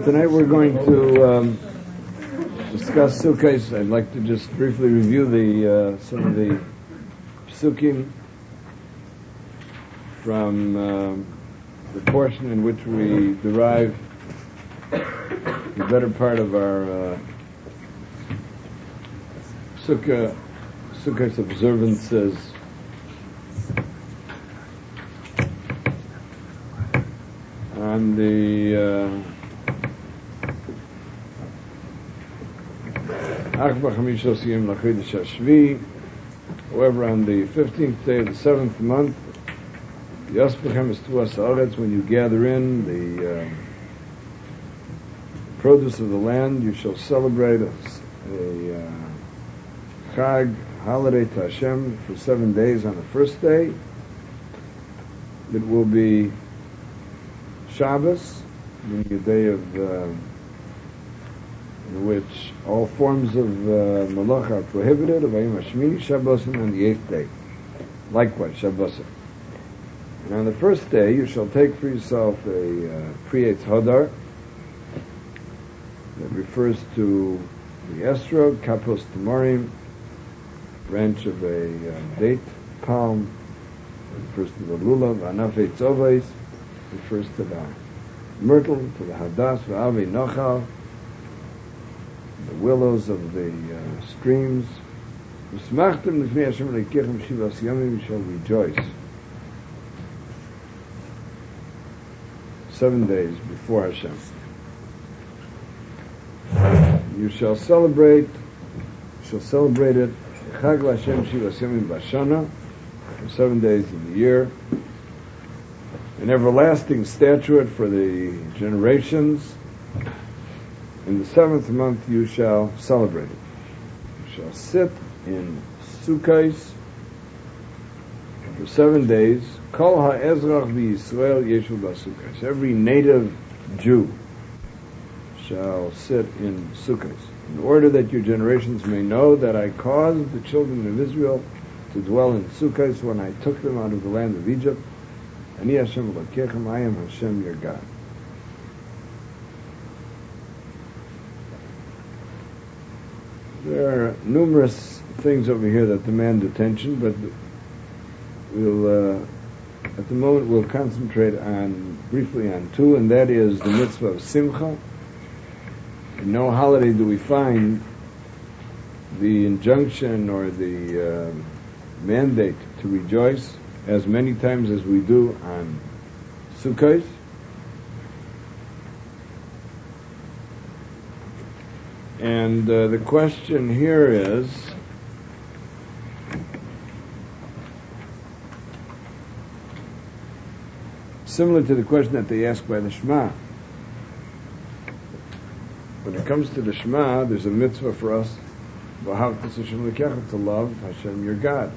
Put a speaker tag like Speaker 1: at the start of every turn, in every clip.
Speaker 1: Tonight we're going to discuss Sukkot. I'd like to just briefly review some of the psukim from the portion in which we derive the better part of our Sukkot observances. On the however, on the 15th day of the 7th month, when you gather in the produce of the land, you shall celebrate a Chag, holiday to Hashem, for 7 days. On the first day, it will be Shabbos, meaning a day of in which all forms of malacha are prohibited. Shabbos on the 8th day, likewise Shabbos. And on the first day, you shall take for yourself a Pri Eitz Hadar that refers to the estrog, Kapos Tamarim, branch of a date palm, refers to the lulav, Anaf Eitz Ovais, refers to the myrtle, to the hadas, v'avi nochal, the willows of the streams. V'smachtem l'fnei Hashem leikechem shivas yomim, you shall rejoice 7 days before Hashem. You shall celebrate it, Chag l'Hashem shivas yomim b'shana, for 7 days in the year, an everlasting statute for the generations. In the 7th month you shall celebrate it. You shall sit in Sukkot for 7 days. Kol ha'ezrach v'Yisrael yeshu b'Sukkot. Every native Jew shall sit in Sukkot, in order that your generations may know that I caused the children of Israel to dwell in Sukkot when I took them out of the land of Egypt. Ani Hashem Elokechem, I am Hashem your God. There are numerous things over here that demand attention, but we'll at the moment we'll concentrate briefly on two, and that is the mitzvah of Simcha. In no holiday do we find the injunction or the mandate to rejoice as many times as we do on Sukkot. And the question here is, similar to the question that they asked by the Shema. When it comes to the Shema, there's a mitzvah for us to love Hashem your God.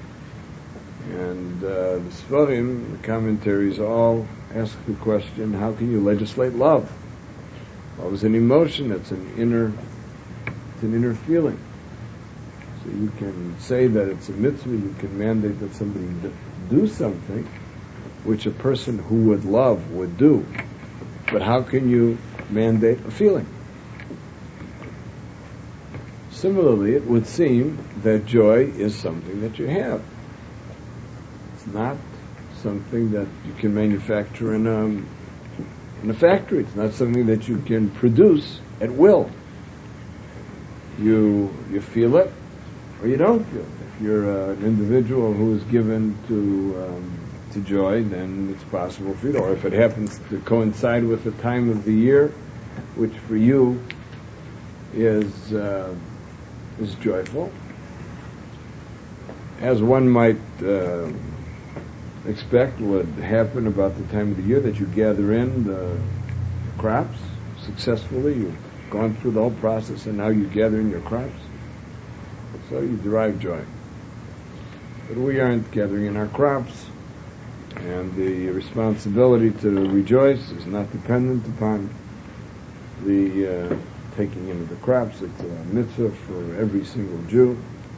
Speaker 1: And the Sfarim, the commentaries, all ask the question, how can you legislate love? Love is an emotion, it's an inner feeling. So you can say that it's a mitzvah, you can mandate that somebody do something which a person who would love would do. But how can you mandate a feeling? Similarly, it would seem that joy is something that you have. It's not something that you can manufacture in a factory. It's not something that you can produce at will. You feel it, or you don't feel it. If you're an individual who is given to joy, then it's possible for you. Or if it happens to coincide with the time of the year, which for you is joyful, as one might expect would happen about the time of the year that you gather in the crops successfully. You've gone through the whole process and now you gather in your crops. So you derive joy. But we aren't gathering in our crops, and the responsibility to rejoice is not dependent upon the taking in of the crops. It's a mitzvah for every single Jew.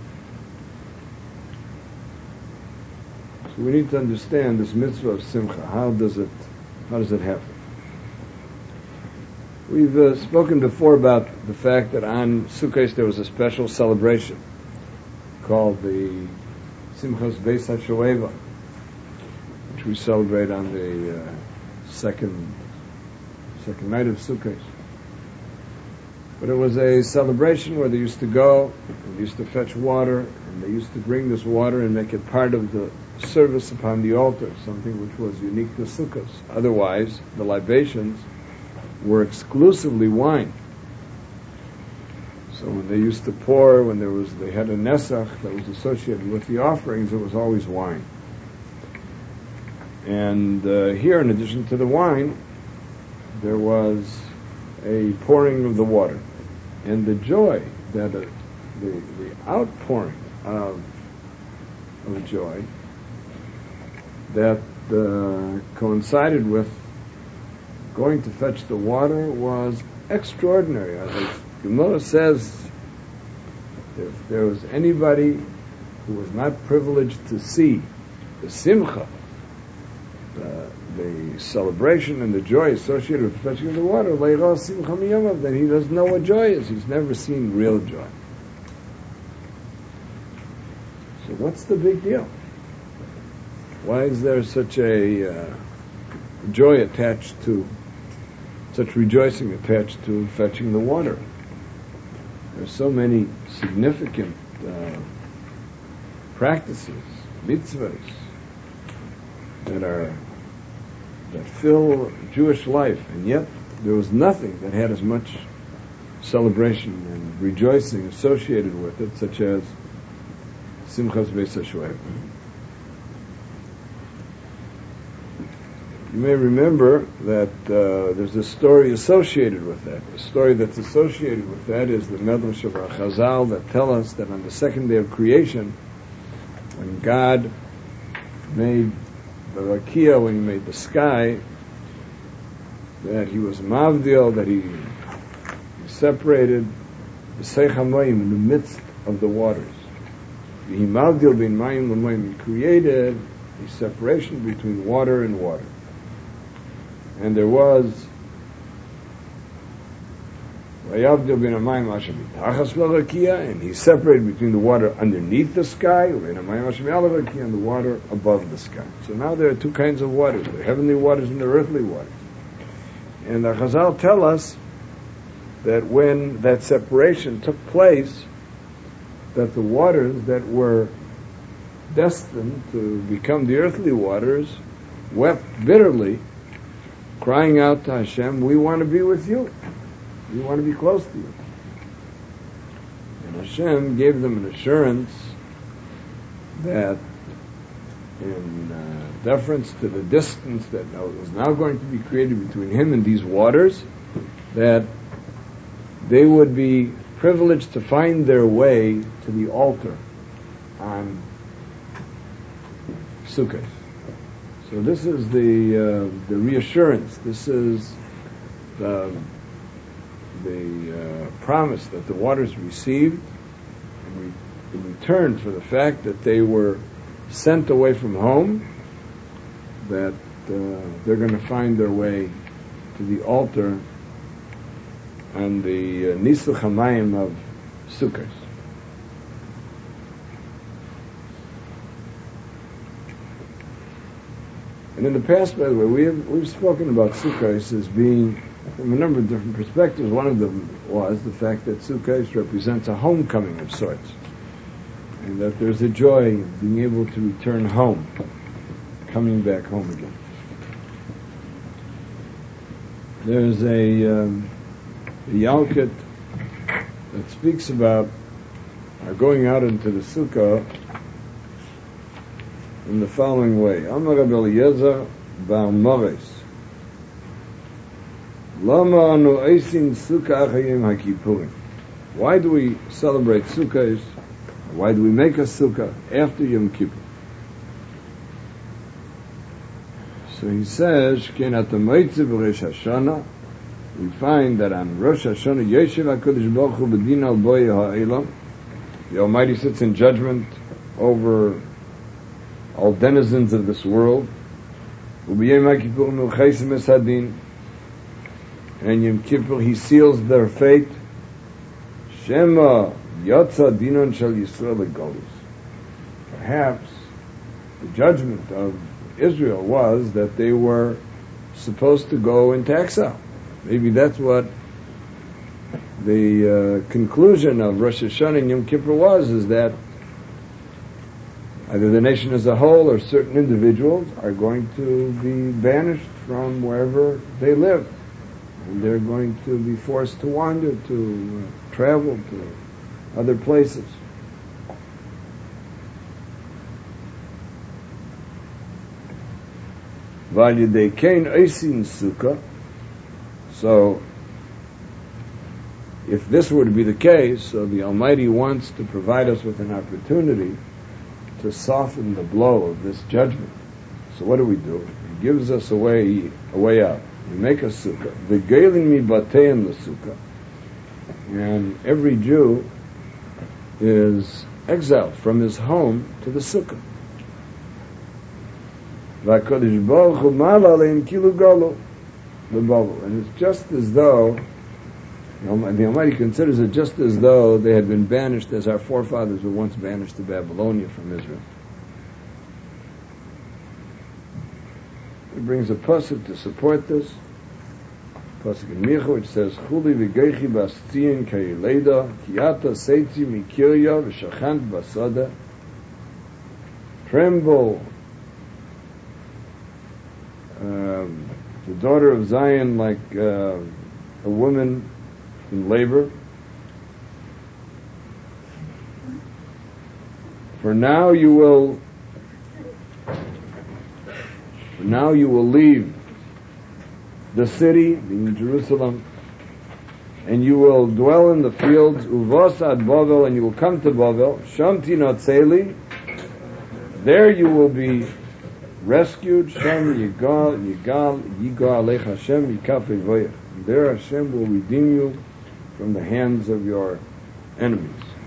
Speaker 1: So we need to understand this mitzvah of simcha. How does it happen? We've spoken before about the fact that on Sukkot there was a special celebration called the Simchas Beis HaShoeva, which we celebrate on the second night of Sukkot. But it was a celebration where they used to go, and they used to fetch water, and they used to bring this water and make it part of the service upon the altar, something which was unique to Sukkot. Otherwise, the libations were exclusively wine. So when they used to pour, they had a nesach that was associated with the offerings, it was always wine. And here, in addition to the wine, there was a pouring of the water. And the joy that the outpouring of joy that coincided with going to fetch the water was extraordinary. As the Gemara says, if there was anybody who was not privileged to see the simcha, the celebration and the joy associated with fetching of the water, then he doesn't know what joy is. He's never seen real joy. So what's the big deal? Why is there such a joy attached to, such rejoicing attached to fetching the water? There's so many significant practices, mitzvahs, that fill Jewish life, and yet there was nothing that had as much celebration and rejoicing associated with it, such as Simchas Beis HaShoeva. You may remember that there's a story associated with that. The story that's associated with that is the Medrash of our Chazal that tell us that on the second day of creation, when God made the Rakia, when he made the sky, that he was Mavdil, that he separated the Seich HaMayim in the midst of the waters. He Mavdil bin Mayim l'Mayim, he created a separation between water and water. And there was and he separated between the water underneath the sky and the water above the sky. So now there are two kinds of waters, the heavenly waters and the earthly waters. And the Chazal tell us that when that separation took place, that the waters that were destined to become the earthly waters wept bitterly, crying out to Hashem, we want to be with you. We want to be close to you. And Hashem gave them an assurance that in deference to the distance that was now going to be created between him and these waters, that they would be privileged to find their way to the altar on Sukkot. So this is the reassurance. This is the promise that the waters received in return for the fact that they were sent away from home, that they're going to find their way to the altar on the Nisuch HaMayim of Sukkot. And in the past, by the way, we've spoken about Sukkot as being, from a number of different perspectives. One of them was the fact that Sukkot represents a homecoming of sorts, and that there's a joy of being able to return home, coming back home again. There's a Yalkut that speaks about going out into the Sukkah in the following way. Amar Rabbi Eliezer bar Moris, Lama anu eisin Sukkah achayim haKippurim. Why do we celebrate Sukkahs? Why do we make a Sukkah after Yom Kippur? So he says, Shken atamoitze b'Rosh Hashanah. We find that on Rosh Hashanah, Yeshiv HaKadosh Baruch Hu b'din al boy ha'elam. The Almighty sits in judgment over all denizens of this world. U'b'yom HaKippurim u'chaisim es hadin. and Yom Kippur he seals their fate. Shema Yotza Dinon Shel Yisrael Legolus. Perhaps the judgment of Israel was that they were supposed to go into exile. Maybe that's what the conclusion of Rosh Hashanah and Yom Kippur was, is that either the nation as a whole or certain individuals are going to be banished from wherever they live. And they're going to be forced to wander, to travel to other places. So, if this were to be the case, so the Almighty wants to provide us with an opportunity to soften the blow of this judgment. So what do? He gives us a way out. We make a sukkah. V'geilin mi batein l'sukkah. And every Jew is exiled from his home to the sukkah. V'HaKadosh Baruch Hu mala aleim kilu galo l'bavo. And it's just as though the Almighty considers it just as though they had been banished, as our forefathers were once banished to Babylonia from Israel. He brings a pasuk to support this. Pasuk in Micha, which says, "Chuli v'geichi b'astiin k'yileda, ki'ata seitzi mikirya v'shachant basada." Tremble, the daughter of Zion, like a woman in labor. For now you will leave the city, in Jerusalem, and you will dwell in the fields, uvos ad Bavel, and you will come to Bavel, sham tinotzeli, there you will be rescued, sham yigal aleich Hashem yikaf evoyach. There Hashem will redeem you from the hands of your enemies.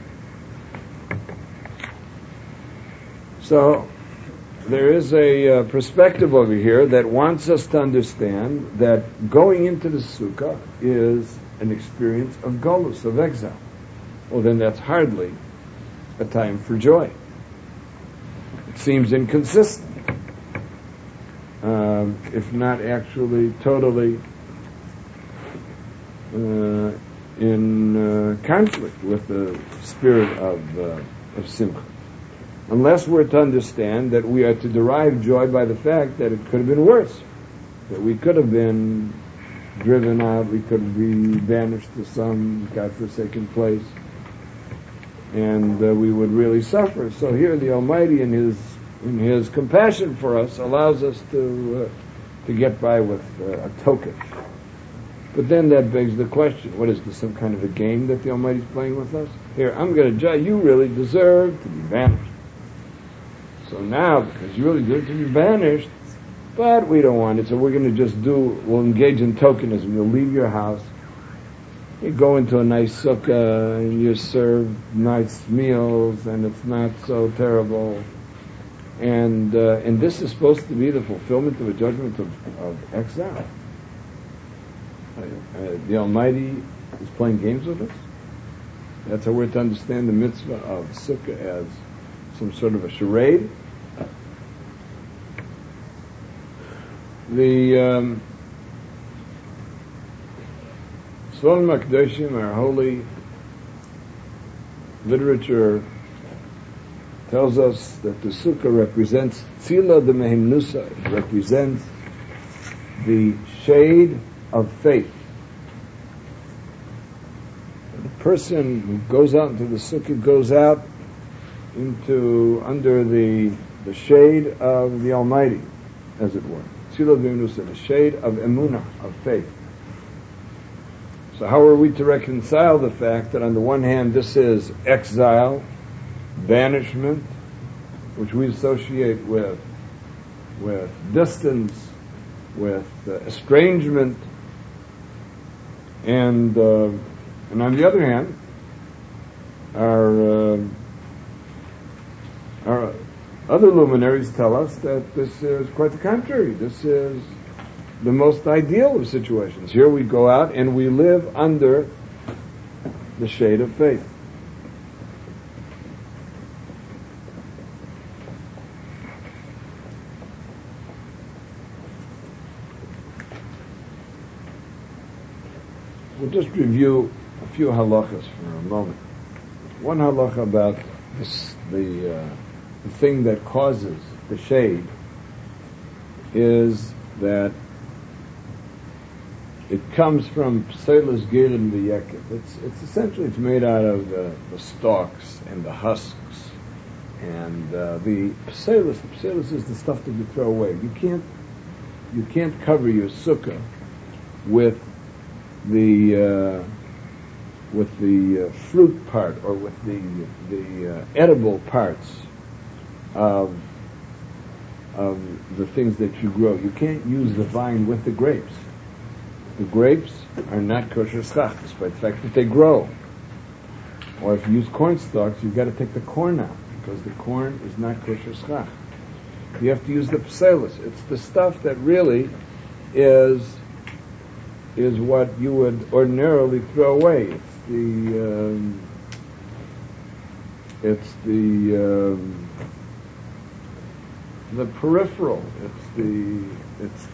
Speaker 1: So, there is a perspective over here that wants us to understand that going into the sukkah is an experience of golus, of exile. Well, then that's hardly a time for joy. It seems inconsistent, if not actually totally in conflict with the spirit of simcha. Unless we're to understand that we are to derive joy by the fact that it could have been worse, that we could have been driven out, we could be banished to some godforsaken place, and we would really suffer. So here the Almighty, in His compassion for us, allows us to get by with a token. But then that begs the question, what is this, some kind of a game that the Almighty is playing with us? Here, I'm going to judge, you really deserve to be banished. So now, because you really deserve to be banished, but we don't want it, so we're going to we'll engage in tokenism. You'll leave your house, you go into a nice sukkah, and you're served nice meals, and it's not so terrible. And this is supposed to be the fulfillment of a judgment of exile. The Almighty is playing games with us. That's how we're to understand the mitzvah of sukkah, as some sort of a charade. The Sforim HaKadoshim, our holy literature, tells us that the sukkah represents tzila de mehimnusa. It represents the shade of faith. The person who goes out into the sukkah goes out under the shade of the Almighty, as it were. Tzila de the shade of emunah, of faith. So how are we to reconcile the fact that on the one hand this is exile, banishment, which we associate with distance, with estrangement, and on the other hand, our other luminaries tell us that this is quite the contrary. This is the most ideal of situations. Here we go out and we live under the shade of faith. We'll just review a few halachas for a moment. One halacha about the thing that causes the shade is that it comes from pselas girin v'yeket. It's essentially it's made out of the stalks and the husks, and the pselas. The pselas is the stuff that you throw away. You can't cover your sukkah with the fruit part or with the edible parts of the things that you grow. You can't use the vine with the grapes. The grapes are not kosher schach, despite the fact that they grow. Or if you use corn stalks, you've got to take the corn out, because the corn is not kosher schach. You have to use the pselas. It's the stuff that really is what you would ordinarily throw away. It's the peripheral. It's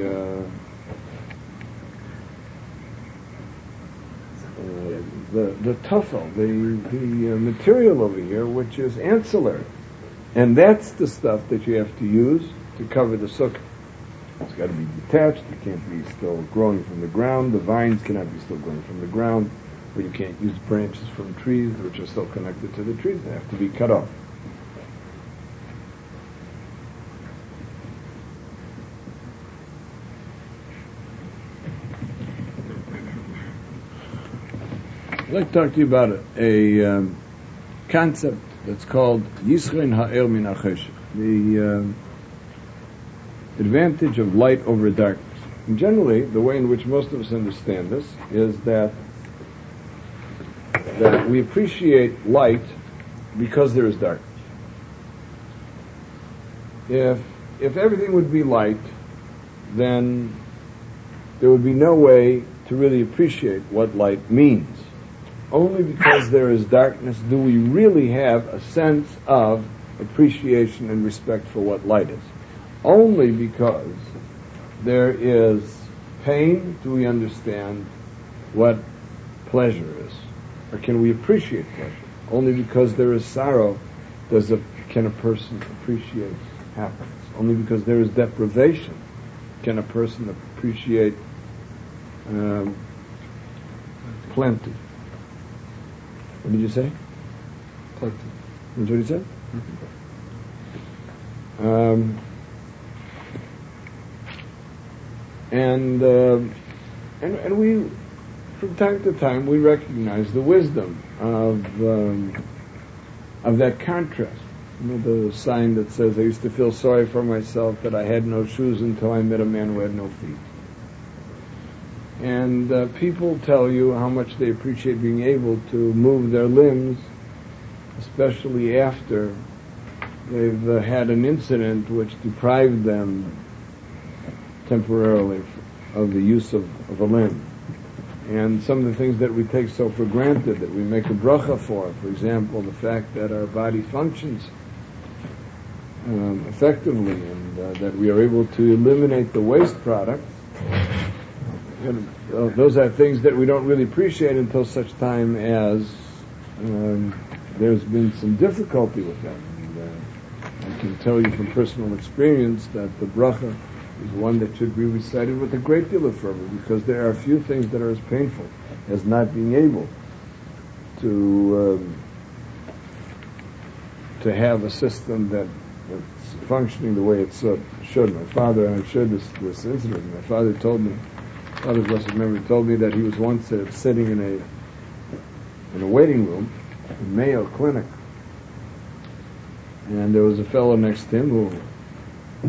Speaker 1: the tuffle, the material over here, which is ancillary, and that's the stuff that you have to use to cover the sukkah. It's got to be detached. It can't be still growing from the ground. The vines cannot be still growing from the ground, or you can't use branches from trees which are still connected to the trees. They have to be cut off. I'd like to talk to you about a concept that's called Yisrein Ha'er Min HaCheshech, the advantage of light over darkness. And generally, the way in which most of us understand this is that we appreciate light because there is darkness. If everything would be light, then there would be no way to really appreciate what light means. Only because there is darkness do we really have a sense of appreciation and respect for what light is. Only because there is pain do we understand what pleasure is, or can we appreciate pleasure. Only because there is sorrow can a person appreciate happiness. Only because there is deprivation can a person appreciate plenty. What did you say? Plenty. That's what he said? Mm-hmm. And we, from time to time, we recognize the wisdom of that contrast. You know, the sign that says, "I used to feel sorry for myself that I had no shoes until I met a man who had no feet." And people tell you how much they appreciate being able to move their limbs, especially after they've had an incident which deprived them temporarily of the use of a limb. And some of the things that we take so for granted, that we make a bracha for example, the fact that our body functions effectively, and that we are able to eliminate the waste products. Those are things that we don't really appreciate until such time as there's been some difficulty with them. And I can tell you from personal experience that the bracha is one that should be recited with a great deal of fervor, because there are few things that are as painful as not being able to have a system that's functioning the way it should. My father, and I've shared this incident, my father told me, Father's blessed memory, told me that he was once sitting in a waiting room in Mayo Clinic, and there was a fellow next to him who,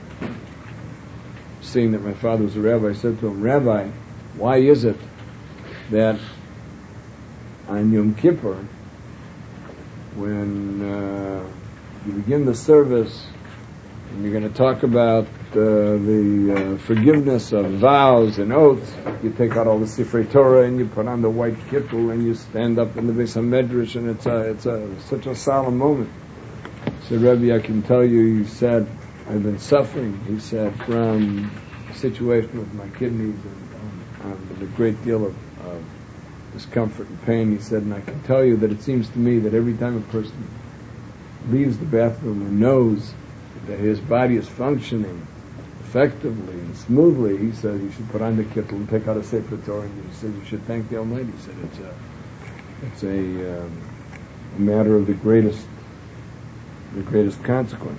Speaker 1: seeing that my father was a rabbi, said to him, "Rabbi, why is it that on Yom Kippur, when you begin the service and you're going to talk about the forgiveness of vows and oaths, you take out all the Sifrei Torah and you put on the white kittel and you stand up in the Beis HaMedrash, and it's such a solemn moment. So Rebbe, I can tell you, he said, I've been suffering, he said, from a situation with my kidneys and with a great deal of discomfort and pain. He said, and I can tell you that it seems to me that every time a person leaves the bathroom and knows that his body is functioning effectively and smoothly, he said you should put on the kittel and take out a Sefer Torah, and he said you should thank the Almighty. He said it's a matter of the greatest consequence.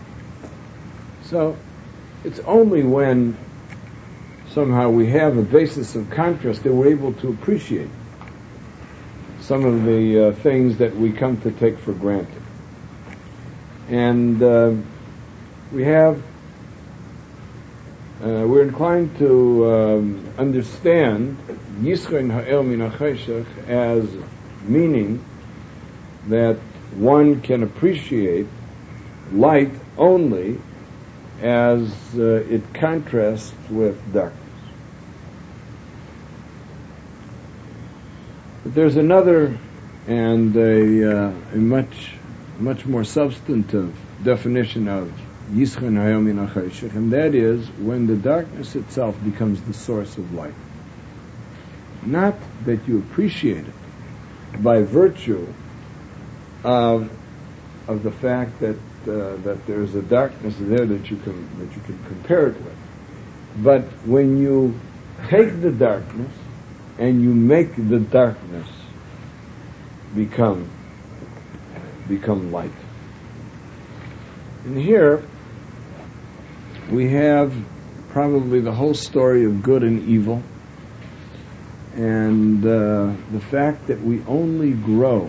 Speaker 1: So it's only when somehow we have a basis of contrast that we're able to appreciate some of the things that we come to take for granted. And we're inclined to understand Yisrein Ha'el Min HaCheshech as meaning that one can appreciate light only as it contrasts with darkness. But there's another and a much more substantive definition of Yisrein Ha'el Min HaCheshech, and that is when the darkness itself becomes the source of light. Not that you appreciate it by virtue of the fact that there's a darkness there that you can compare it with, but when you take the darkness and you make the darkness become light. And here we have probably the whole story of good and evil, and the fact that we only grow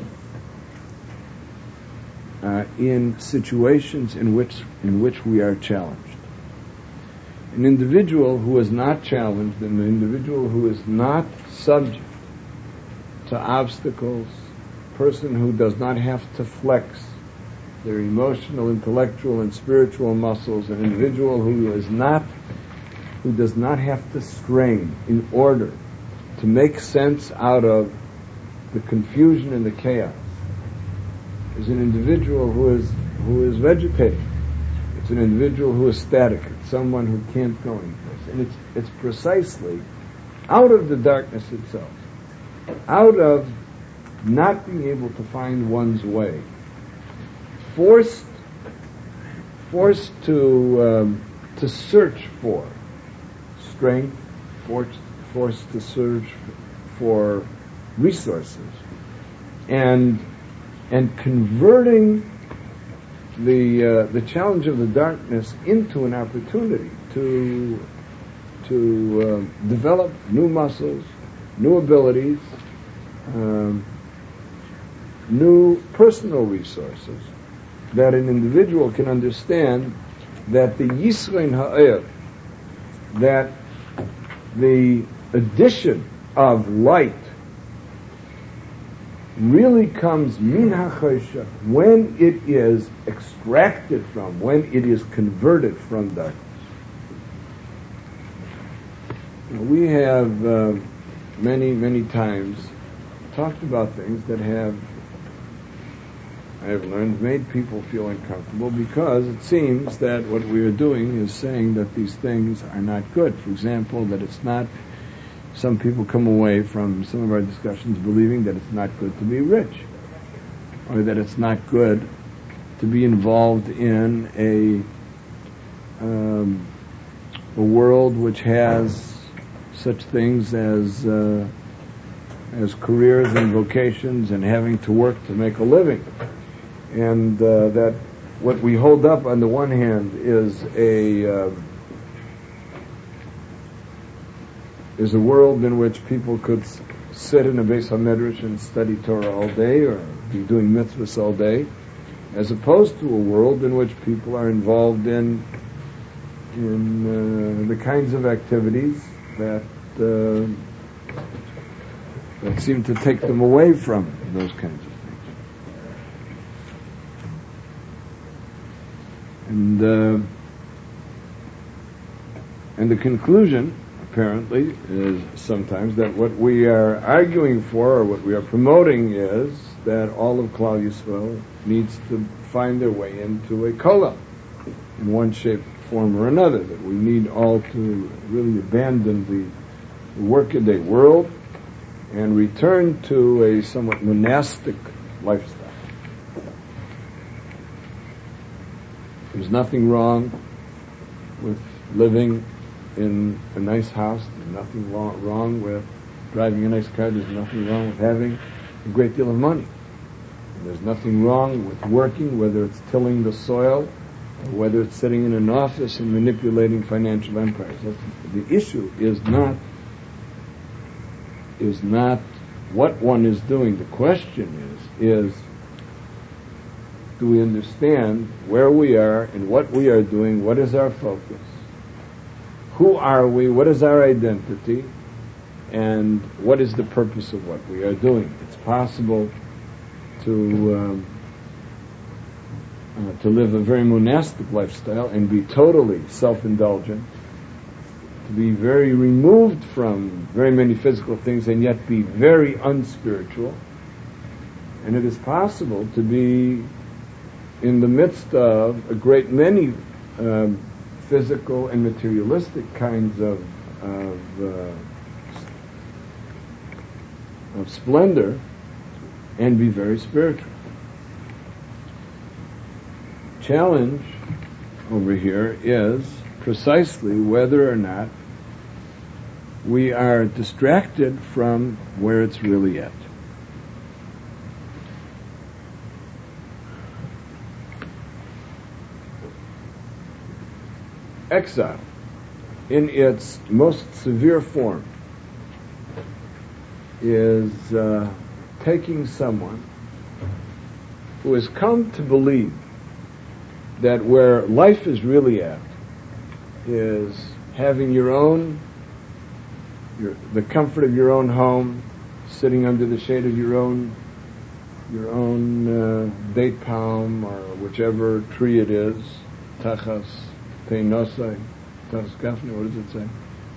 Speaker 1: in situations in which we are challenged. An individual who is not challenged, an individual who is not subject to obstacles, a person who does not have to flex their emotional, intellectual, and spiritual muscles, an individual who does not have to strain in order to make sense out of the confusion and the chaos, is an individual who is vegetating. It's an individual who is static. It's someone who can't go anyplace. And it's precisely out of the darkness itself, out of not being able to find one's way, forced to search for strength, forced to search for resources, and converting the challenge of the darkness into an opportunity to develop new muscles, new abilities, new personal resources, that an individual can understand that the Yisrein Ha'er, that the addition of light really comes min ha'cheshech when it is extracted from, when it is converted from darkness. We have many times talked about things that I have learned, made people feel uncomfortable, because it seems that what we are doing is saying that these things are not good. For example, that it's not, some people come away from some of our discussions believing that it's not good to be rich, or that it's not good to be involved in a world which has such things as careers and vocations and having to work to make a living. And that what we hold up on the one hand is a world in which people could sit in a Beis HaMedrash and study Torah all day, or be doing mitzvahs all day, as opposed to a world in which people are involved in the kinds of activities that seem to take them away from those kinds of things. And the conclusion, apparently, is sometimes that what we are arguing for, or what we are promoting, is that all of Klal Yisrael needs to find their way into a kollel in one shape, form, or another. That we need all to really abandon the workaday world and return to a somewhat monastic lifestyle. There's nothing wrong with living in a nice house. There's nothing wrong with driving a nice car. There's nothing wrong with having a great deal of money. And there's nothing wrong with working, whether it's tilling the soil or whether it's sitting in an office and manipulating financial empires. The issue is not what one is doing. The question is do we understand where we are and what we are doing? What is our focus? Who are we? What is our identity? And what is the purpose of what we are doing? It's possible to live a very monastic lifestyle and be totally self-indulgent, to be very removed from very many physical things and yet be very unspiritual. And it is possible to be in the midst of a great many physical and materialistic kinds of splendor and be very spiritual. Challenge over here is precisely whether or not we are distracted from where it's really at. Exile, in its most severe form, is taking someone who has come to believe that where life is really at is having the comfort of your own home, sitting under the shade of your own date palm or whichever tree it is, tachas teinosai, tachas gafni. What does it say?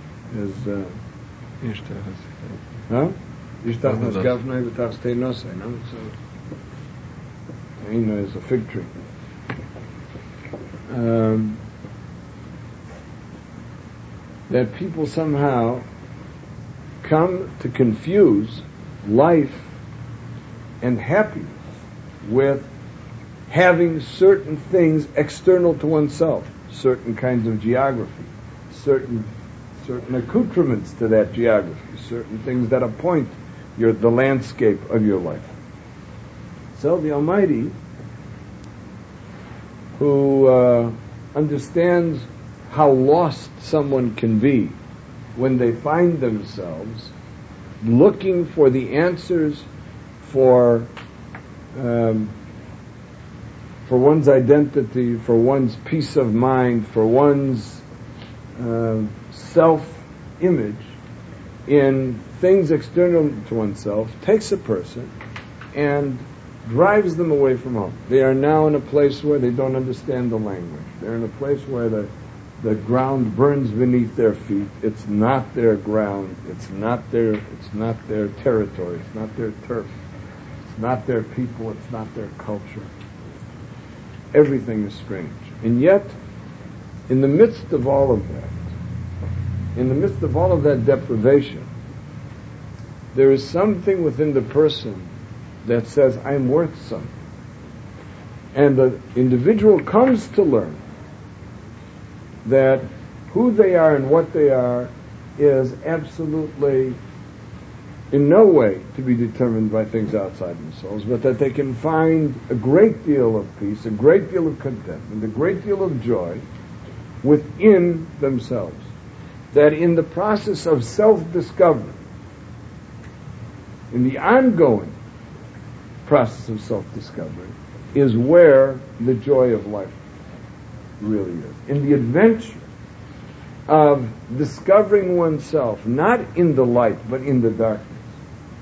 Speaker 1: Ishtachas gafni v'tachas teinosai. No, so teina is a fig tree. That people somehow come to confuse life and happiness with having certain things external to oneself, certain kinds of geography, certain accoutrements to that geography, certain things that appoint the landscape of your life. So the Almighty, who understands how lost someone can be when they find themselves looking for the answers for one's identity, for one's peace of mind, for one's self-image in things external to oneself, takes a person and drives them away from home. They are now in a place where they don't understand the language. They're in a place where the ground burns beneath their feet. It's not their ground. It's not their territory. It's not their turf. It's not their people. It's not their culture. Everything is strange. And yet, in the midst of all of that deprivation, there is something within the person that says, I'm worth something. And the individual comes to learn that who they are and what they are is absolutely in no way to be determined by things outside themselves, but that they can find a great deal of peace, a great deal of contentment, a great deal of joy within themselves. That in the process of self-discovery, in the ongoing process of self-discovery, is where the joy of life really is. In the adventure of discovering oneself, not in the light, but in the darkness.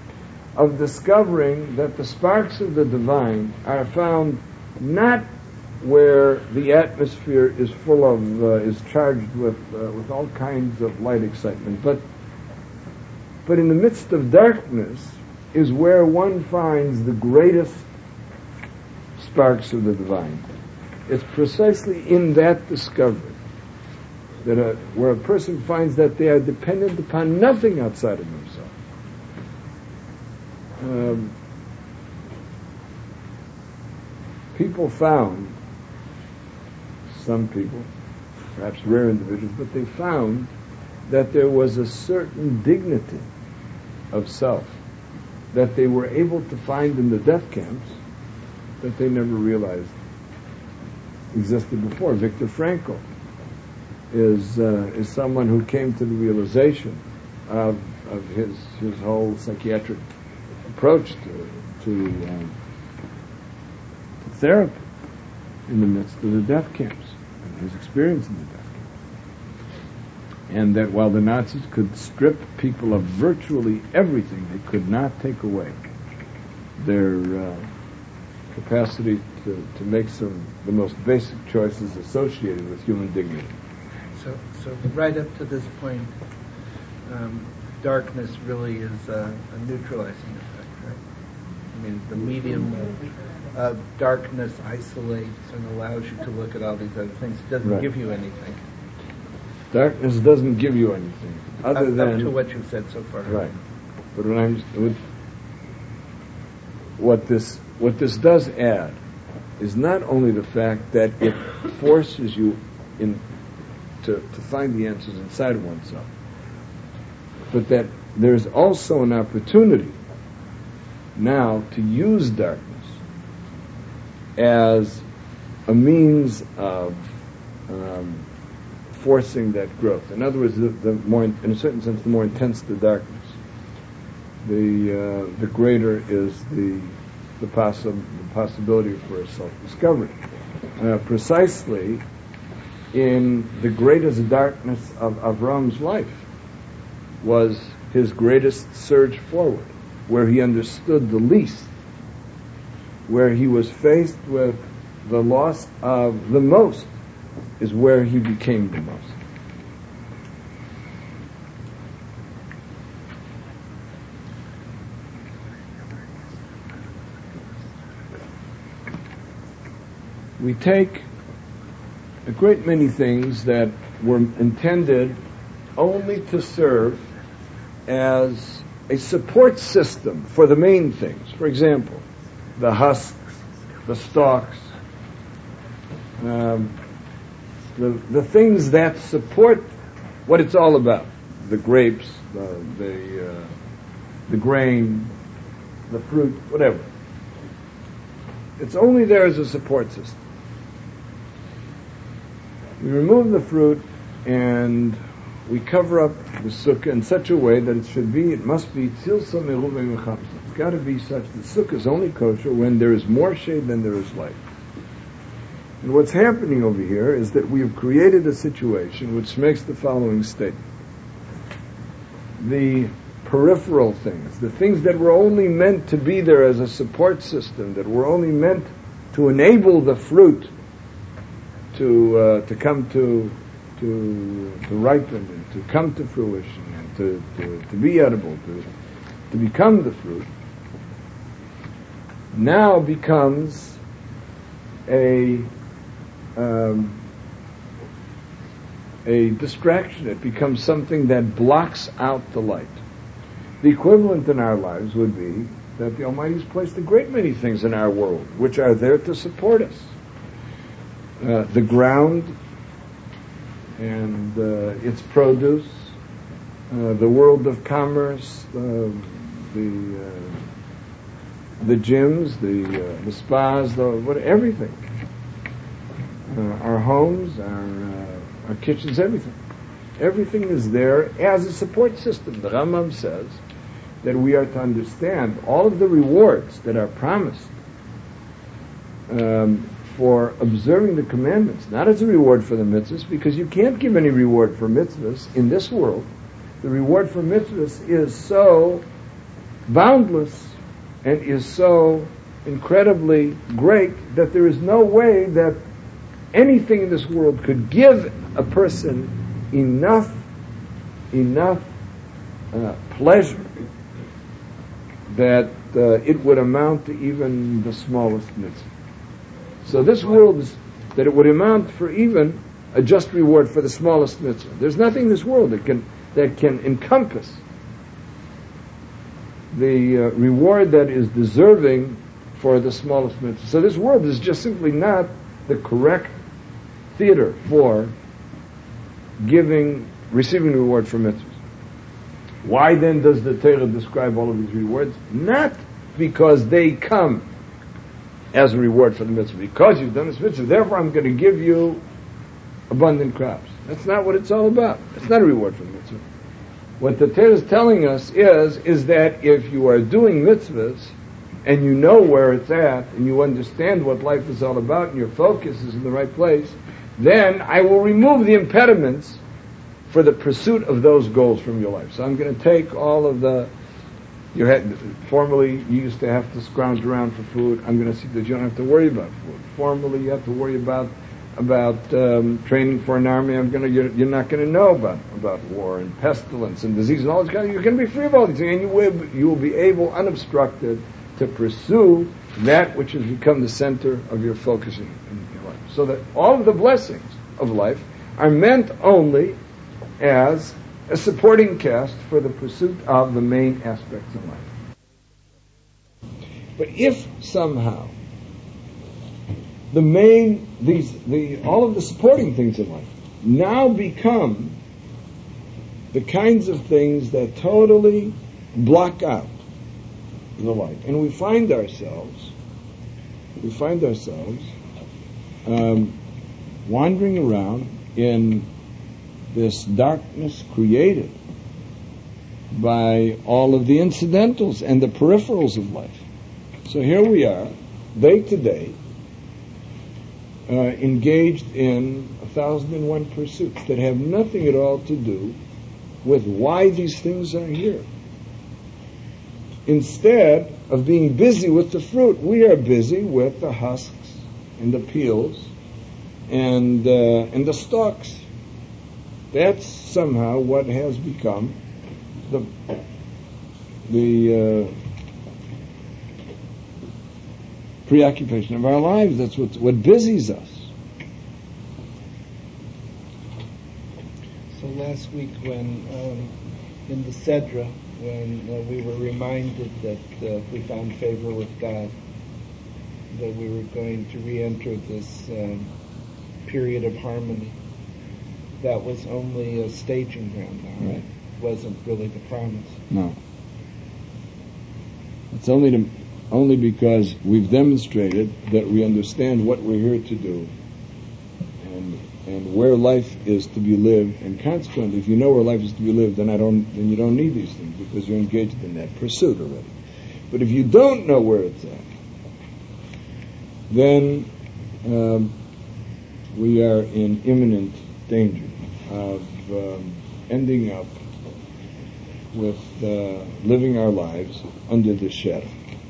Speaker 1: Of discovering that the sparks of the divine are found not where the atmosphere is full of, is charged with all kinds of light excitement. But in the midst of darkness is where one finds the greatest sparks of the divine. It's precisely in that discovery that where a person finds that they are dependent upon nothing outside of themselves. People found, some people, perhaps rare individuals, but they found that there was a certain dignity of self that they were able to find in the death camps that they never realized existed before. Viktor Frankl is someone who came to the realization of his whole psychiatric approach to therapy in the midst of the death camps and his experience in the death camps. And that while the Nazis could strip people of virtually everything, they could not take away their capacity to make the most basic choices associated with human dignity.
Speaker 2: So right up to this point, darkness really is a neutralizing effect, right? I mean, the medium of darkness isolates and allows you to look at all these other things. It doesn't give you anything.
Speaker 1: Darkness doesn't give you anything other than
Speaker 2: up to what you've said so far.
Speaker 1: Right. But what this does add is not only the fact that it forces you to find the answers inside of oneself, but that there's also an opportunity now to use darkness as a means of forcing that growth. In other words, the more, in a certain sense, the more intense the darkness, the greater is the possibility for a self-discovery. Precisely in the greatest darkness of Avram's life was his greatest surge forward, where he understood the least, where he was faced with the loss of the most, is where he became the most. We take a great many things that were intended only to serve as a support system for the main things. For example, the husks, the stalks, the things that support what it's all about. The grapes, the grain, the fruit, whatever. It's only there as a support system. We remove the fruit and we cover up the sukkah in such a way that it must be tzilsa meruvei mechamsa. It's got to be such that sukkah is only kosher when there is more shade than there is light. And what's happening over here is that we have created a situation which makes the following statement. The peripheral things, the things that were only meant to be there as a support system, that were only meant to enable the fruit to come to ripen and to come to fruition and to be edible, to become the fruit, now becomes a distraction. It becomes something that blocks out the light. The equivalent in our lives would be that the Almighty has placed a great many things in our world which are there to support us. The ground and its produce, the world of commerce, the gyms, the spas, everything. Our homes, our kitchens, everything. Everything is there as a support system. The Rambam says that we are to understand all of the rewards that are promised for observing the commandments, not as a reward for the mitzvahs, because you can't give any reward for mitzvahs in this world. The reward for mitzvahs is so boundless and is so incredibly great that there is no way that anything in this world could give a person enough pleasure that it would amount to even the smallest mitzvah. So this world is that it would amount for even a just reward for the smallest mitzvah. There's nothing in this world that can encompass the reward that is deserving for the smallest mitzvah. So this world is just simply not the correct theater for receiving reward for mitzvahs. Why then does the Torah describe all of these rewards? Not because they come as a reward for the mitzvah. Because you've done this mitzvah, therefore I'm going to give you abundant crops. That's not what it's all about. It's not a reward for the mitzvah. What the Torah is telling us is that if you are doing mitzvahs and you know where it's at and you understand what life is all about and your focus is in the right place, then I will remove the impediments for the pursuit of those goals from your life. So I'm going to take all of formerly you used to have to scrounge around for food. I'm going to see that you don't have to worry about food. Formerly you have to worry about training for an army. You're not going to know about war and pestilence and disease and all this kind of. You're going to be free of all these things, and you will be able, unobstructed, to pursue that which has become the center of your focus in your life. So that all of the blessings of life are meant only as a supporting cast for the pursuit of the main aspects of life. But if somehow all of the supporting things in life now become the kinds of things that totally block out the life, and we find ourselves wandering around in this darkness created by all of the incidentals and the peripherals of life. So here we are, day to day, engaged in 1,001 pursuits that have nothing at all to do with why these things are here. Instead of being busy with the fruit, we are busy with the husks and the peels and the stalks. That's somehow what has become the preoccupation of our lives. That's what busies us.
Speaker 2: So last week when in the Sedra, when we were reminded that we found favor with God, that we were going to re-enter this period of harmony, that was only a staging ground now, right? It wasn't really the promise.
Speaker 1: No. It's only because we've demonstrated that we understand what we're here to do and where life is to be lived, and consequently, if you know where life is to be lived, then you don't need these things because you're engaged in that pursuit already. But if you don't know where it's at, then we are in imminent danger of ending up with living our lives under the shadow.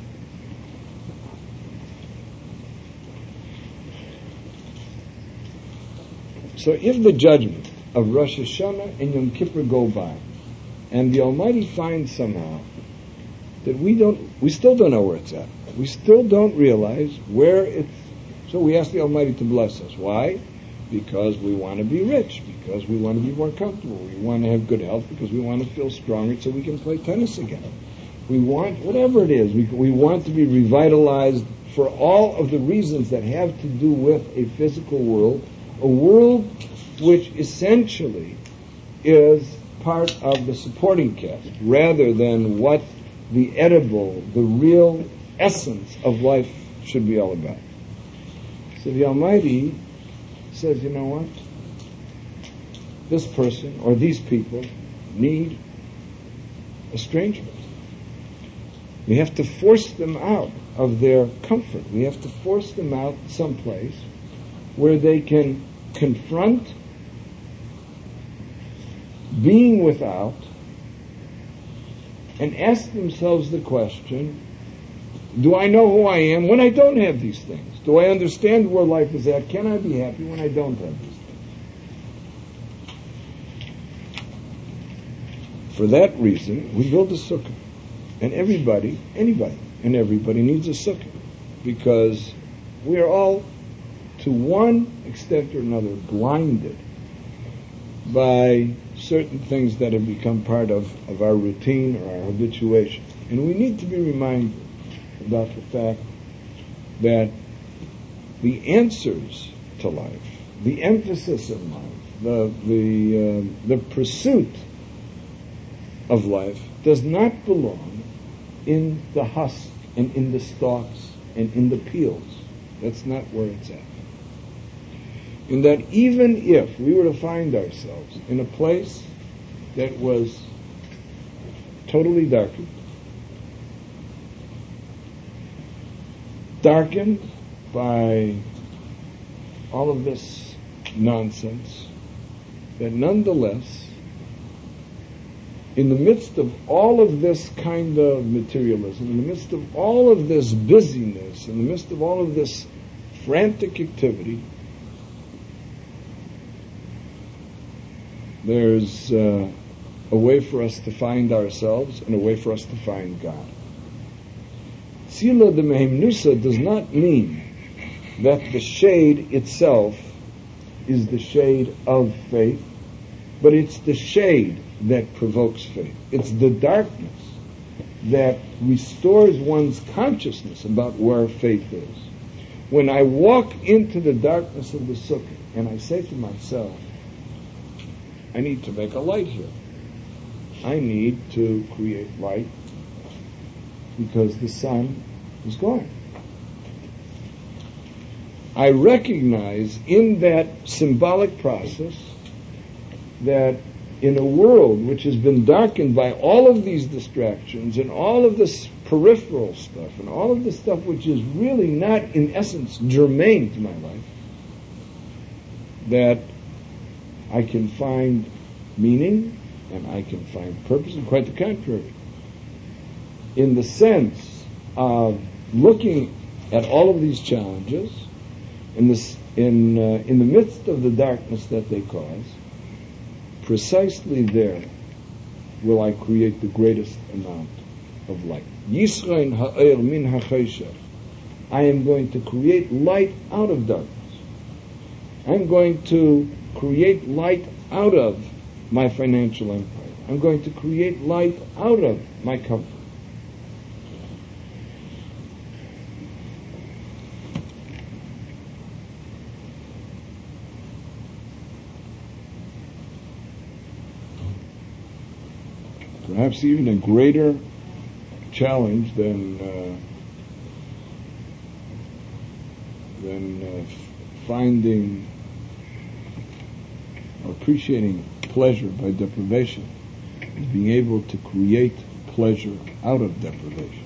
Speaker 1: So if the judgment of Rosh Hashanah and Yom Kippur go by, and the Almighty finds somehow that we still don't know where it's at, we still don't realize where it's, so we ask the Almighty to bless us. Why? Because we want to be rich, because we want to be more comfortable, we want to have good health, because we want to feel stronger so we can play tennis again. We want, whatever it is, we want to be revitalized for all of the reasons that have to do with a physical world, a world which essentially is part of the supporting cast, rather than what the edible, the real essence of life should be all about. So the Almighty says, you know what? This person or these people need estrangement. We have to force them out of their comfort. We have to force them out someplace where they can confront being without and ask themselves the question, Do I know who I am when I don't have these things? Do I understand where life is at? Can I be happy when I don't have these things? For that reason, we build a sukkah. And anybody needs a sukkah. Because we are all, to one extent or another, blinded by certain things that have become part of our routine or our habituation. And we need to be reminded about the fact that the answers to life, the emphasis of life, the pursuit of life does not belong in the husk and in the stalks and in the peels. That's not where it's at. In that even if we were to find ourselves in a place that was totally darkened by all of this nonsense, that nonetheless, in the midst of all of this kind of materialism, in the midst of all of this busyness, in the midst of all of this frantic activity, there's a way for us to find ourselves and a way for us to find God. Sila de Mehemnusa does not mean that the shade itself is the shade of faith, but it's the shade that provokes faith. It's the darkness that restores one's consciousness about where faith is. When I walk into the darkness of the sukkah and I say to myself, I need to make a light here. I need to create light because the sun is gone. I recognize in that symbolic process that in a world which has been darkened by all of these distractions and all of this peripheral stuff and all of this stuff which is really not in essence germane to my life, that I can find meaning and I can find purpose, and quite the contrary. In the sense of looking at all of these challenges in the midst of the darkness that they cause, precisely there will I create the greatest amount of light. Yisrain ha'er min ha'chayshach. I am going to create light out of darkness. I'm going to create light out of my financial empire. I'm going to create light out of my comfort. Perhaps even a greater challenge than finding or appreciating pleasure by deprivation is being able to create pleasure out of deprivation.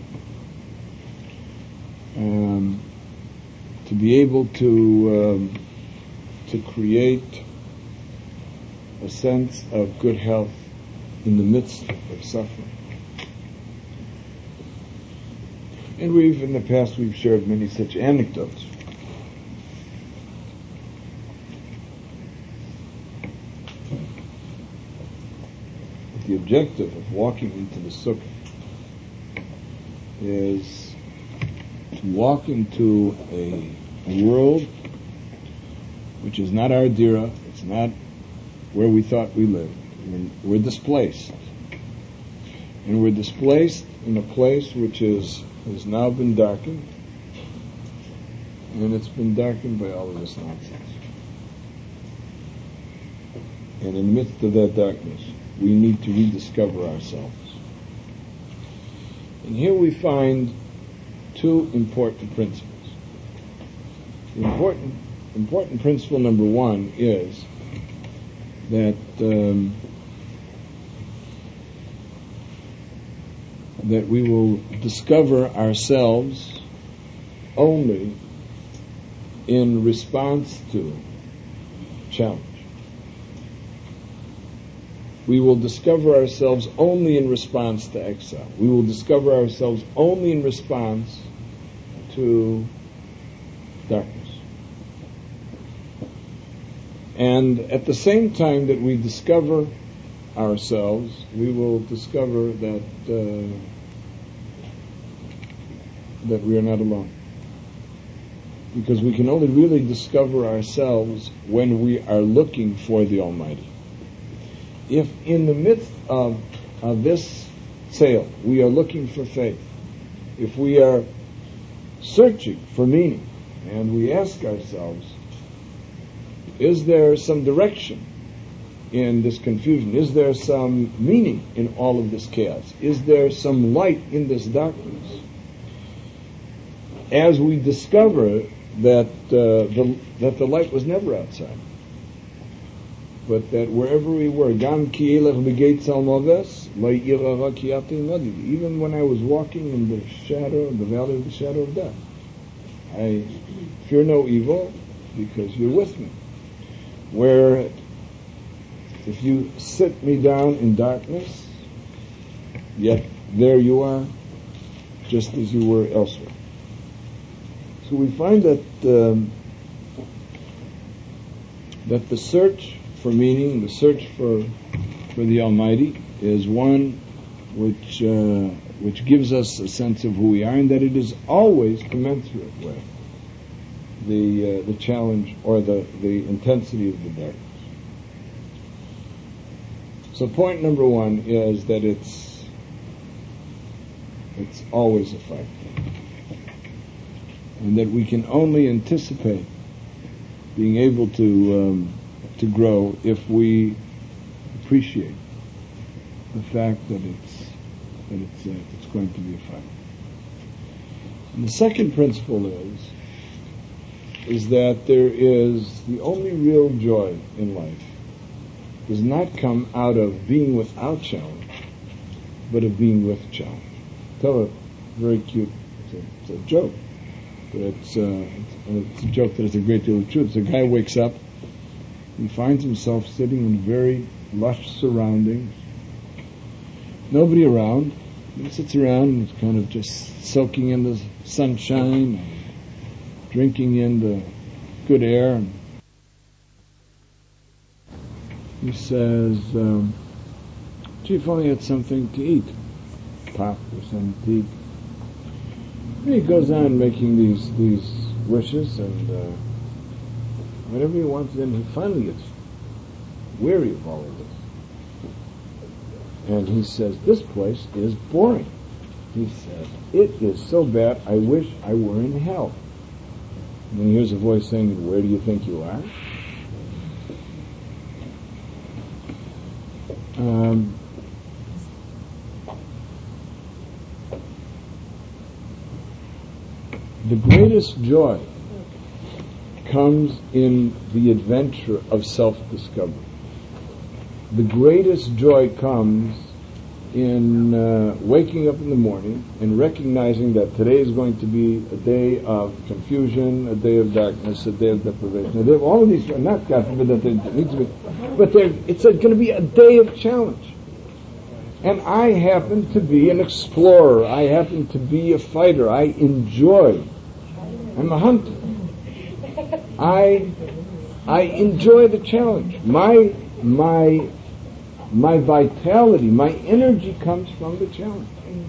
Speaker 1: To be able to create a sense of good health in the midst of suffering. And in the past, we've shared many such anecdotes. The objective of walking into the sukkah is to walk into a world which is not our dira, it's not where we thought we lived. We're displaced. And we're displaced in a place which has now been darkened, and it's been darkened by all of this nonsense. And in the midst of that darkness, we need to rediscover ourselves. And here we find two important principles. The important principle number one is that we will discover ourselves only in response to challenge. We will discover ourselves only in response to exile. We will discover ourselves only in response to darkness. And at the same time that we discover ourselves, we will discover that we are not alone. Because we can only really discover ourselves when we are looking for the Almighty. If in the midst of this sail we are looking for faith, if we are searching for meaning, and we ask ourselves, is there some direction in this confusion? Is there some meaning in all of this chaos? Is there some light in this darkness? As we discover that the light was never outside, but that wherever we were, even when I was walking in the valley of the shadow of death, I fear no evil because you're with me. Where if you sit me down in darkness, yet there you are, just as you were elsewhere. So we find that the search for meaning, the search for the Almighty, is one which gives us a sense of who we are, and that it is always commensurate with the challenge or the intensity of the darkness. So point number one is that it's always a fight, and that we can only anticipate being able to grow if we appreciate the fact that it's going to be a fight. And the second principle is that there is the only real joy in life does not come out of being without challenge, but of being with challenge. Tell a very cute, it's a joke, but it's a joke that has a great deal of truth. So a guy wakes up, he finds himself sitting in very lush surroundings, nobody around. He sits around and is kind of just soaking in the sunshine, and drinking in the good air. And he says, gee, if only I had something to eat, pop or something to eat. And he goes on making these wishes, and whatever he wants, then he finally gets weary of all of this. And he says, this place is boring. He says, it is so bad, I wish I were in hell. And then here's a voice saying, where do you think you are? The greatest joy comes in the adventure of self-discovery. The greatest joy comes in waking up in the morning and recognizing that today is going to be a day of confusion, a day of darkness, a day of deprivation. A day of all of these, not God forbid that there needs to be, but it's going to be a day of challenge. And I happen to be an explorer. I happen to be a fighter. I enjoy. I'm a hunter. I enjoy the challenge. My vitality, my energy comes from the challenge.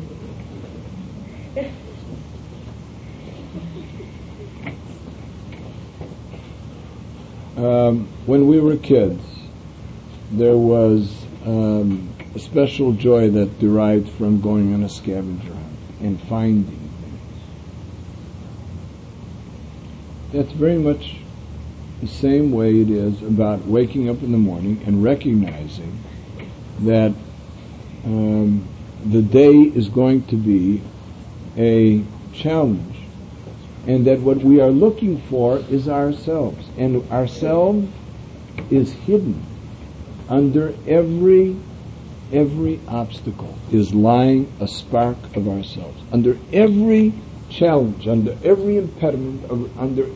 Speaker 1: When we were kids, there was a special joy that derived from going on a scavenger hunt and finding things. That's very much the same way it is about waking up in the morning and recognizing that the day is going to be a challenge, and that what we are looking for is ourselves, and ourselves is hidden under every obstacle is lying a spark of ourselves. Under every challenge, under every impediment, under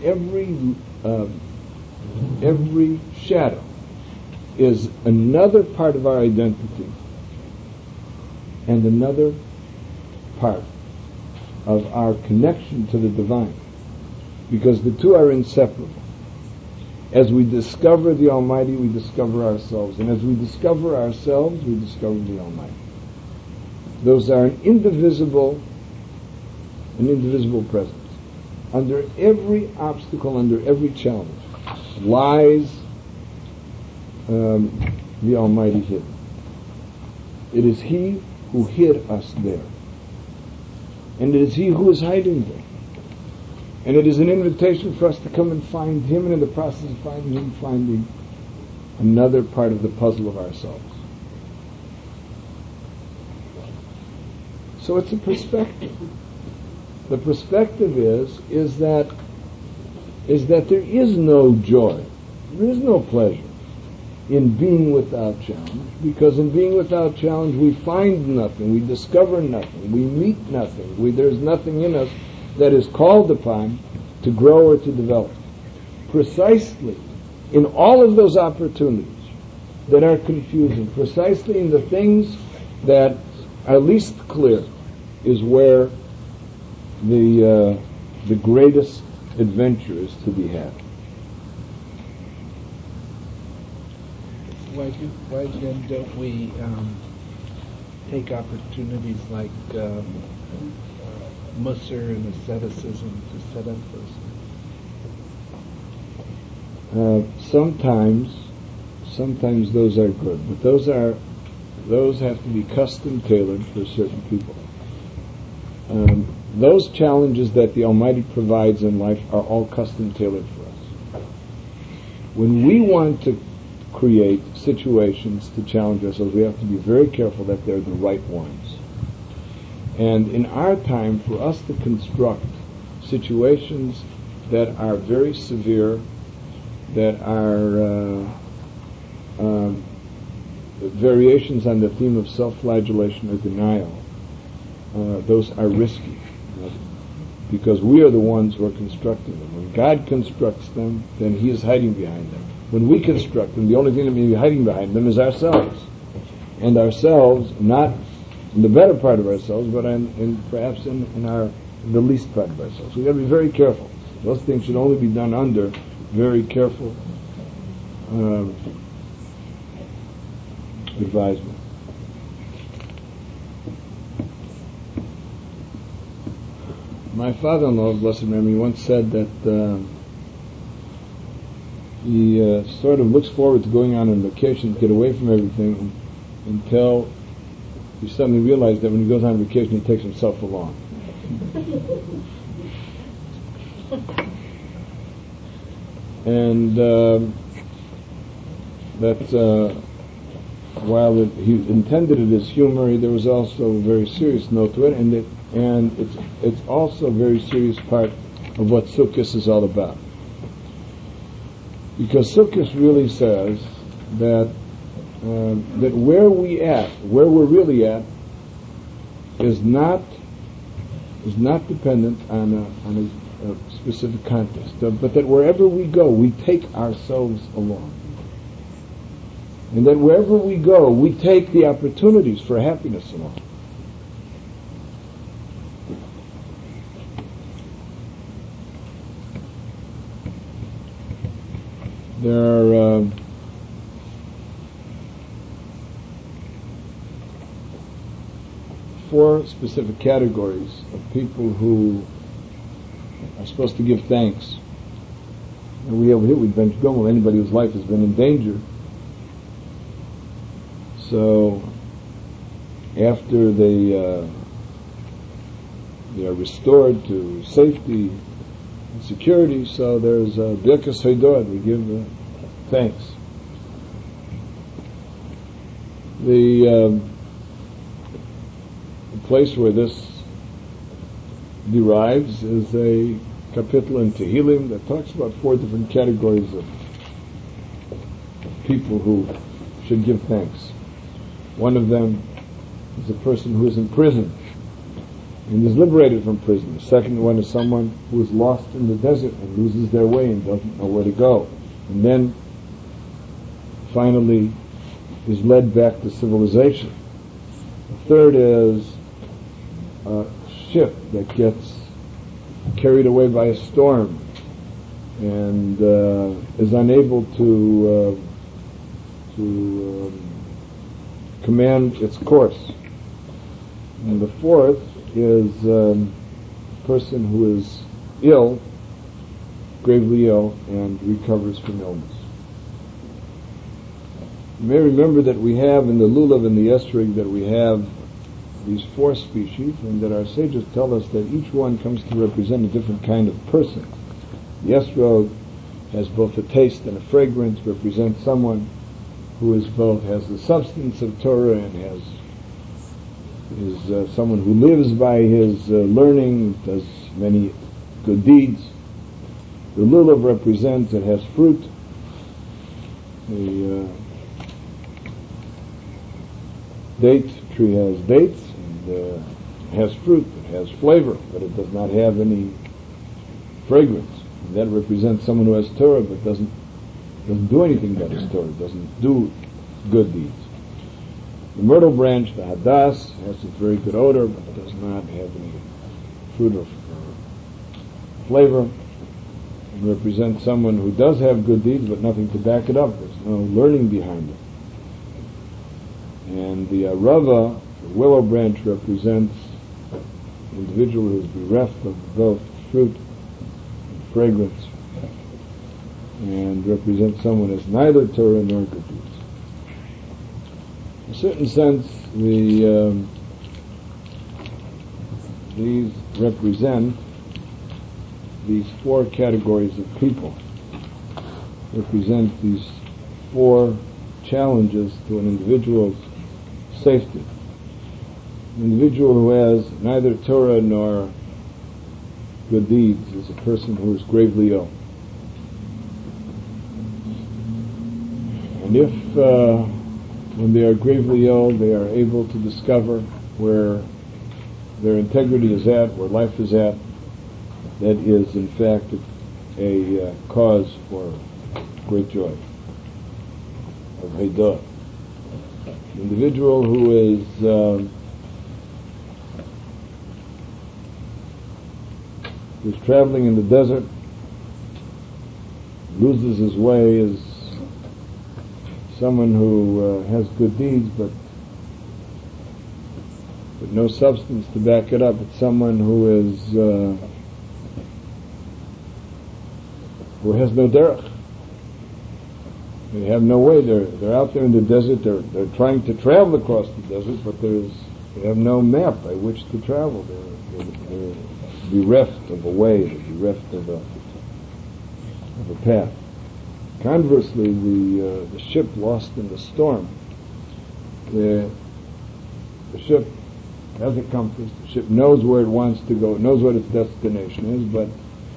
Speaker 1: every shadow is another part of our identity and another part of our connection to the divine, because the two are inseparable. As we discover the Almighty, we discover ourselves, and as we discover ourselves, we discover the Almighty. Those are an indivisible presence. Under every obstacle, under every challenge, lies the Almighty hidden. It is He who hid us there. And it is He who is hiding there. And it is an invitation for us to come and find Him, and in the process of finding Him, finding another part of the puzzle of ourselves. So it's a perspective. The perspective is that there is no joy, there is no pleasure in being without challenge, because in being without challenge we find nothing, we discover nothing, we meet nothing, there's nothing in us that is called upon to grow or to develop. Precisely in all of those opportunities that are confusing, precisely in the things that are least clear, is where the greatest adventure is to be had.
Speaker 2: Why then don't we take opportunities like Musar and asceticism to set up those? Sometimes those are good, but those have to be custom tailored for certain people. Those challenges that the Almighty provides in life are all custom tailored for us. When we want to create situations to challenge ourselves, we have to be very careful that they're the right ones. And in our time, for us to construct situations that are very severe, that are variations on the theme of self-flagellation or denial, those are risky, because we are the ones who are constructing them. When God constructs them, then He is hiding behind them. When we construct them, the only thing that may be hiding behind them is ourselves. And ourselves, not in the better part of ourselves, but perhaps in the least part of ourselves. We've got to be very careful. Those things should only be done under very careful advisement. My father-in-law, blessed memory, once said that he sort of looks forward to going on vacation to get away from everything until he suddenly realized that when he goes on vacation he takes himself along. And while he intended it as humor, there was also a very serious note to it, and it's also a very serious part of what Sukkot is all about. Because Sukkot really says that where we're really at, is not dependent on a specific context, but that wherever we go, we take ourselves along. And that wherever we go, we take the opportunities for happiness along. There are four specific categories of people who are supposed to give thanks. And we over here, we've been going with anybody whose life has been in danger. So after they are restored to safety and security, so there's Birkas Haydod, we give thanks. The place where this derives is a kapitel in Tehillim that talks about four different categories of people who should give thanks. One of them is a person who is in prison and is liberated from prison. The second one is someone who is lost in the desert and loses their way and doesn't know where to go. And then finally is led back to civilization. The third is
Speaker 1: ship that gets carried away by a storm and is unable to command its course. And the fourth is a person who is ill, gravely ill, and recovers from illness. You may remember that we have in the lulav and the esrog that we have these four species, and that our sages tell us that each one comes to represent a different kind of person. The esrog has both a taste and a fragrance, represents someone who is both has the substance of Torah and is someone who lives by his learning, does many good deeds. The lulav represents, it has fruit. The date tree has dates, and has fruit, it has flavor, but it does not have any fragrance. And that represents someone who has Torah but doesn't do anything but his Torah, doesn't do good deeds. The myrtle branch, the hadas, has a very good odor but does not have any fruit or flavor. It represents someone who does have good deeds but nothing to back it up. There's no learning behind it. And the arava, the willow branch, represents an individual who is bereft of both fruit and fragrance, and represents someone who has neither Torah nor good deeds. In a certain sense, these represent these four categories of people, represent these four challenges to an individual's safety. An individual who has neither Torah nor good deeds is a person who is gravely ill. And if when they are gravely ill, they are able to discover where their integrity is at, where life is at, that is in fact a cause for great joy, of Haidah. An individual who is traveling in the desert, loses his way, is someone who has good deeds but no substance to back it up. It's someone who has no derech. They have no way. They're out there in the desert. They're trying to travel across the desert, but they have no map by which to travel. They're bereft of a way. They're bereft of a path. Conversely, the ship lost in the storm, the ship has a compass. The ship knows where it wants to go. It knows what its destination is, but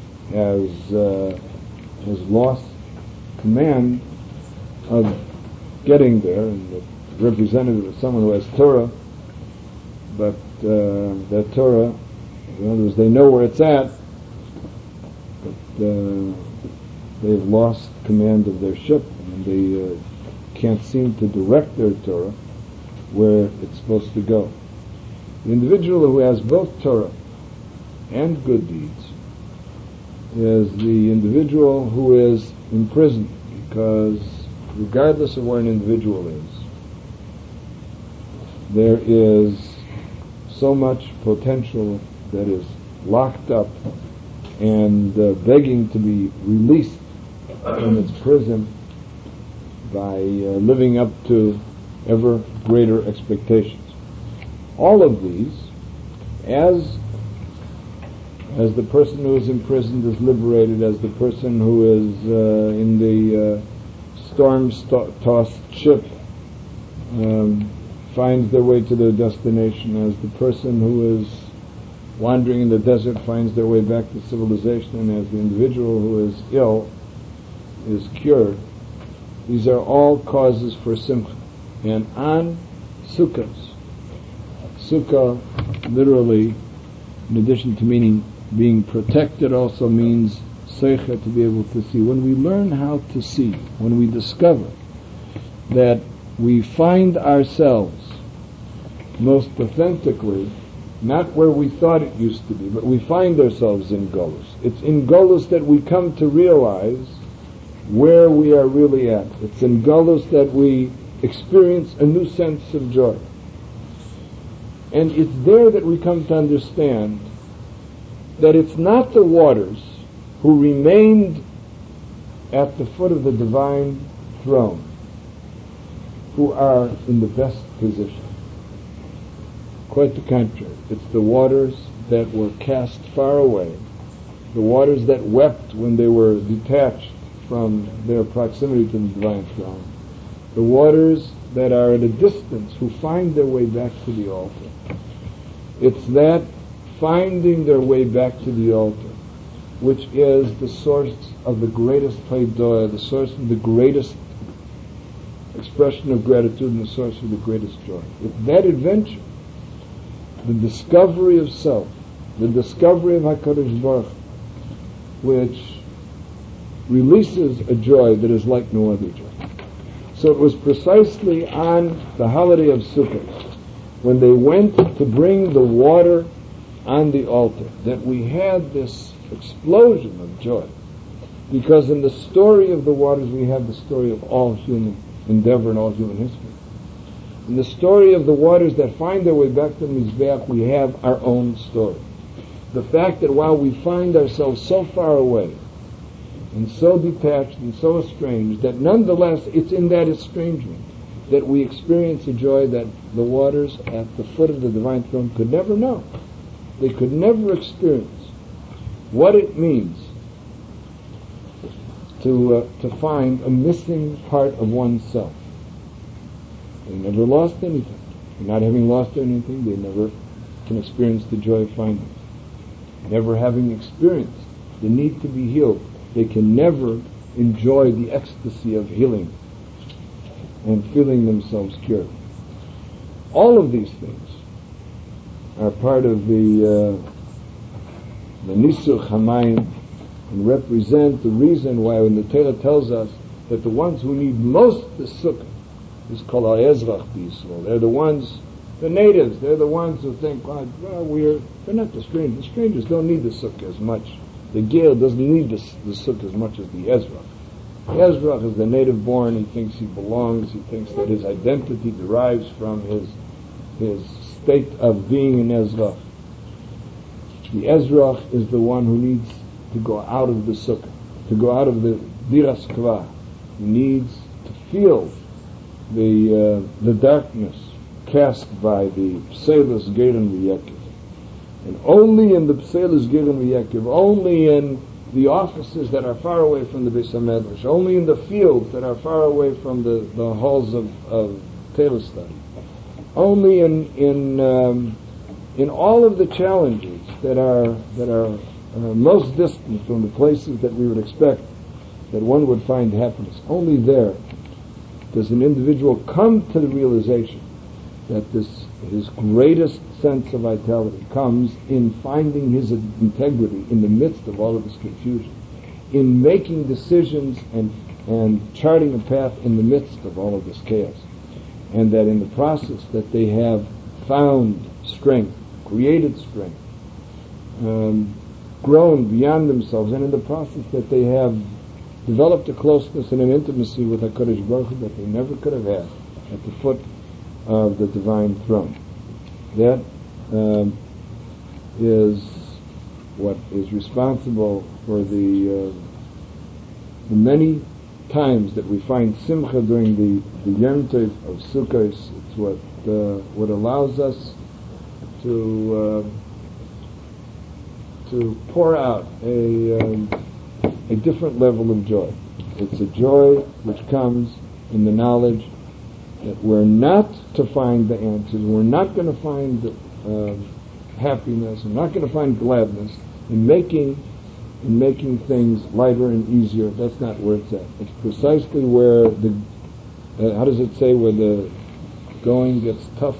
Speaker 1: has lost command of getting there. And the representative is someone who has Torah, but that Torah, in other words, they know where it's at, but they've lost command of their ship, and they can't seem to direct their Torah where it's supposed to go. The individual who has both Torah and good deeds is the individual who is imprisoned, because regardless of where an individual is, there is so much potential that is locked up and begging to be released from its prison by living up to ever greater expectations. All of these, as the person who is imprisoned is liberated, as the person who is in the storm-tossed ship finds their way to their destination, as the person who is wandering in the desert finds their way back to civilization, and as the individual who is ill is cured, these are all causes for simcha. And on sukkahs, sukkah literally, in addition to meaning being protected, also means seicha, to be able to see. When we learn how to see, when we discover that we find ourselves most authentically not where we thought it used to be, but we find ourselves in Golus. It's in Golus that we come to realize where we are really at. It's in Golus that we experience a new sense of joy. And it's there that we come to understand that it's not the waters who remained at the foot of the divine throne who are in the best position. Quite the contrary. It's the waters that were cast far away, the waters that wept when they were detached from their proximity to the divine throne, the waters that are at a distance who find their way back to the altar. It's that finding their way back to the altar which is the source of the greatest paidoya, the source of the greatest expression of gratitude, and the source of the greatest joy. It's that adventure, the discovery of self, the discovery of HaKadosh Baruch Hu, which releases a joy that is like no other joy. So it was precisely on the holiday of Sukkot, when they went to bring the water on the altar, that we had this explosion of joy. Because in the story of the waters we have the story of all human endeavor and all human history. In the story of the waters that find their way back to the Mizbeach, we have our own story. The fact that while we find ourselves so far away, and so detached and so estranged, that nonetheless it's in that estrangement that we experience a joy that the waters at the foot of the divine throne could never know. They could never experience what it means to find a missing part of oneself. They never lost anything. And not having lost anything, they never can experience the joy of finding it. Never having experienced the need to be healed, they can never enjoy the ecstasy of healing and feeling themselves cured. All of these things are part of the Nisuch HaMayim, and represent the reason why when the Torah tells us that the ones who need most the sukkah is called Ha'ezrach B'Yisrael. They're the ones, the natives, they're the ones who think, well, they're not the strangers. The strangers don't need the sukkah as much. The Ger doesn't need the sukkah as much as the Ezrach. The Ezrach is the native born. He thinks he belongs. He thinks that his identity derives from his state of being an Ezrach. The Ezrach is the one who needs to go out of the sukkah, to go out of the diras kva. He needs to feel the darkness cast by the Pselis Gerin V'Yekiv. And only in the Pselis Gerin V'Yekiv, only in the offices that are far away from the Beis HaMedrash, only in the fields that are far away from the halls of Torah study, only in all of the challenges that are most distant from the places that we would expect that one would find happiness, only there does an individual come to the realization that his greatest sense of vitality comes in finding his integrity in the midst of all of this confusion, in making decisions and charting a path in the midst of all of this chaos, and that in the process that they have found strength, created strength, grown beyond themselves, and in the process that they have developed a closeness and an intimacy with HaKadosh Baruch Hu that they never could have had at the foot of the divine throne. That is what is responsible for the many times that we find simcha during the Yom Tov of Sukkot. It's what allows us to pour out a different level of joy. It's a joy which comes in the knowledge that we're not to find the answers, we're not going to find happiness, we're not going to find gladness in making things lighter and easier. That's not where it's at. It's precisely where how does it say, where the going gets tough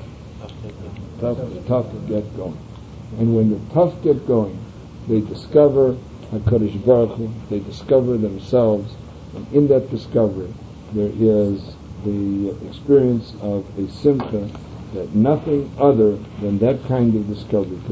Speaker 1: get going. And when the tough get going, they discover HaKadosh Baruch Hu, they discover themselves, and in that discovery there is the experience of a simcha that nothing other than that kind of discovery